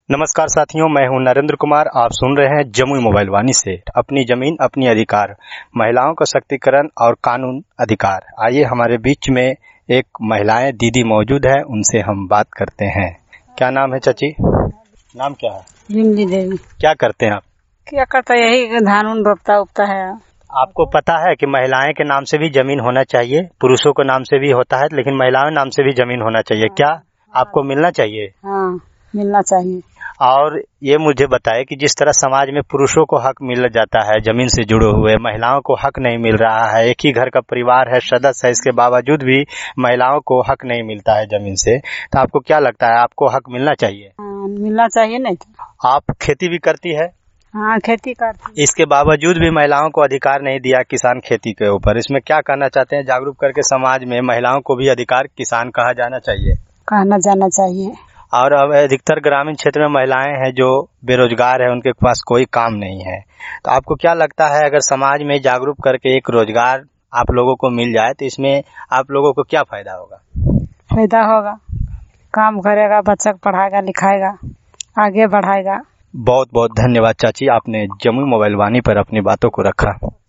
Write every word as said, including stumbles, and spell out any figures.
नमस्कार साथियों, मैं हूं नरेंद्र कुमार। आप सुन रहे हैं जमुई मोबाइल वाणी से अपनी जमीन अपनी अधिकार, महिलाओं का शक्तिकरण और कानून अधिकार। आइए, हमारे बीच में एक महिलाएं दीदी मौजूद है, उनसे हम बात करते हैं। क्या नाम है चाची? नाम क्या है? विमली देवी। क्या करते हैं आप? क्या करता है, यही धान उन रोपता उपता है। आपको पता है कि महिलाएं के नाम से भी जमीन होना चाहिए, पुरुषों के नाम से भी होता है, लेकिन महिलाओं के नाम से भी जमीन होना चाहिए। क्या आपको मिलना चाहिए? हाँ, मिलना चाहिए। और ये मुझे बताए कि जिस तरह समाज में पुरुषों को हक मिल जाता है जमीन से जुड़े हुए, महिलाओं को हक नहीं मिल रहा है। एक ही घर का परिवार है, सदस्य है, इसके बावजूद भी महिलाओं को हक नहीं मिलता है जमीन से। तो आपको क्या लगता है, आपको हक मिलना चाहिए? हाँ, मिलना चाहिए। नहीं तो आप खेती भी करती है? हाँ, खेती करती। इसके बावजूद भी महिलाओं को अधिकार नहीं दिया किसान खेती के ऊपर। इसमें क्या कहना चाहते हैं? जागरूक करके समाज में महिलाओं को भी अधिकार किसान कहा जाना चाहिए, कहना जाना चाहिए। और अब अधिकतर ग्रामीण क्षेत्र में महिलाएं हैं जो बेरोजगार है, उनके पास कोई काम नहीं है। तो आपको क्या लगता है, अगर समाज में जागरूक करके एक रोजगार आप लोगों को मिल जाए तो इसमें आप लोगों को क्या फायदा होगा? फायदा होगा, काम करेगा, बच्चा को पढ़ाएगा लिखाएगा, आगे बढ़ाएगा। बहुत बहुत धन्यवाद चाची, आपने जमुई मोबाइल वाणी पर अपनी बातों को रखा।